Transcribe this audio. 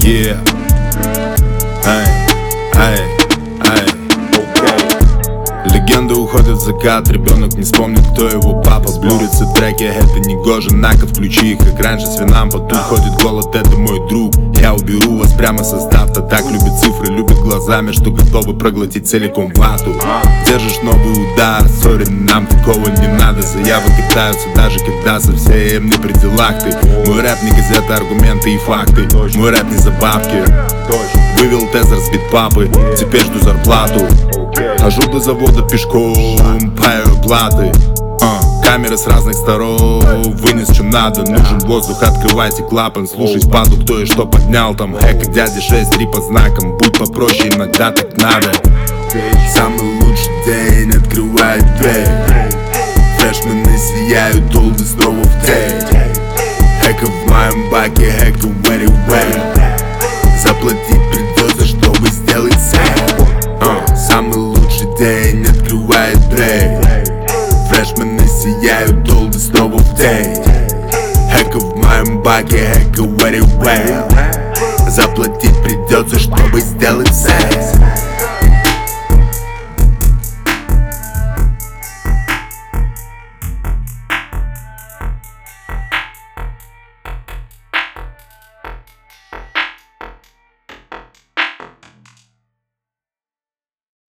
Yeah. Эй, эй, эй. Легенда уходит в закат, ребенок не вспомнит, кто его папа. Блюрятся треки, это не гоже, на-ка включи их, как раньше с винам потух. Ходит голод, это мой друг, я уберу вас прямо со старта. Так любит цифры, любит глазами, что готовы проглотить целиком вату. Держишь новый удар, сори, нам такого не надо. Заявы китаются, даже когда совсем не при делах ты. Мой рэп не газета, аргументы и факты. Мой рэп не забавки. Вывел тезер с бит папы, теперь жду зарплату. Хожу до завода пешком, паю платы. Камеры с разных сторон, вынес что надо. Нужен воздух, открывайте клапан. Слушай спаду, кто и что поднял там. Эко дядя 6-3 по знакам. Будь попроще, иногда так надо. Самый лучший день открывает дверь. Фрешмены сияют, олды снова в день. Эко в моем баке, эко very well. Заплатить придется, чтобы сделать сейв. Самый лучший день открывает дверь. Фрешмены сияют, олды снова в день. Эко в моем баке, эко very well. Заплатить придется, чтобы сделать сейв.